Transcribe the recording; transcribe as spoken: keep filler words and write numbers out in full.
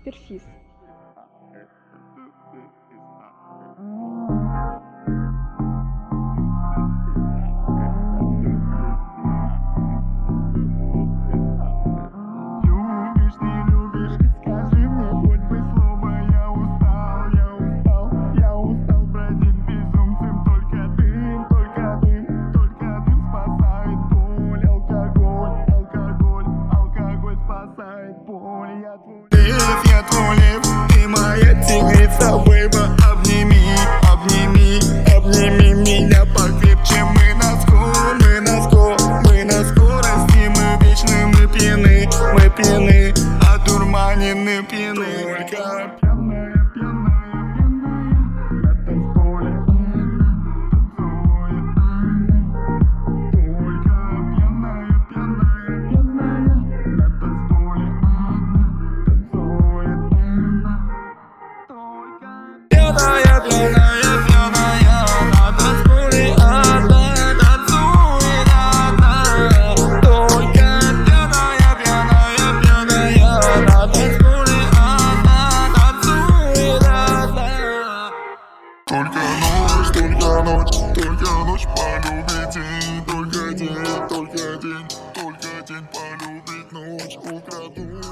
Персис. Любишь, не любишь, скажи мне хоть бы слово. Я устал, я устал, я устал бродить безумцем. Только дым, только дым, только дым спасает боль. Алкоголь, алкоголь, алкоголь спасает боль. Я твой лев, я твой лев, ты моя тигрица, бейба. Обними, обними, обними меня покрепче. Мы на скор, мы на скор, мы на скорости, мы вечны, мы пьяны, мы пьяны, одурманены, пьяны. Только пьяная, пьяная, пьяная на танцполе она танцует, она. Только пьяная, пьяная, пьяная на танцполе она танцует, она. Только пьяная, пьяная, пьяная на танцполе она танцует, она. Только пьяная, пьяная, пьяная на танцполе она танцует, она. Только ночь, только ночь, только ночь полюбить день, только день, только день, только день полюбить ночь, украду.